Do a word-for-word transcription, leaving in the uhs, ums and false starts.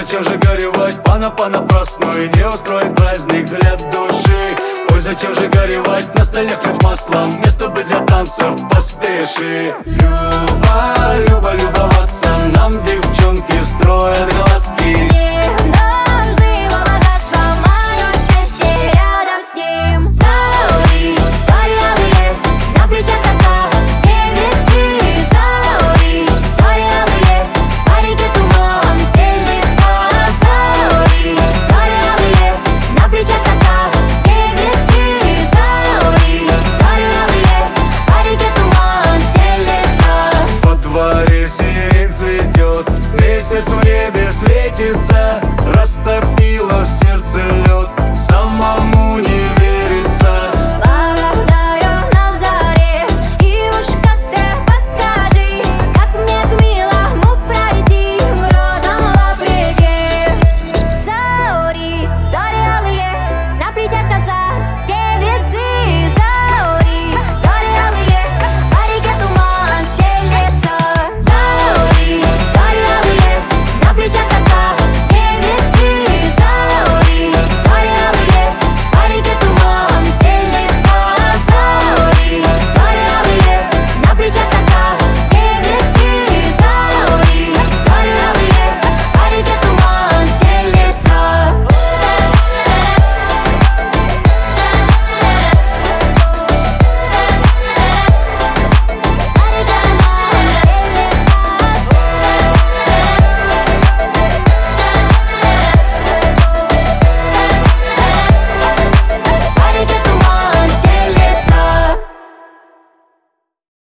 зачем же горевать понапрасну и не устроить праздник для души? Ой, зачем же горевать, на столе хлеб с маслом, место бы для танцев, поспеши. Люба, Люба, любоваться нам девчонки строят глазки.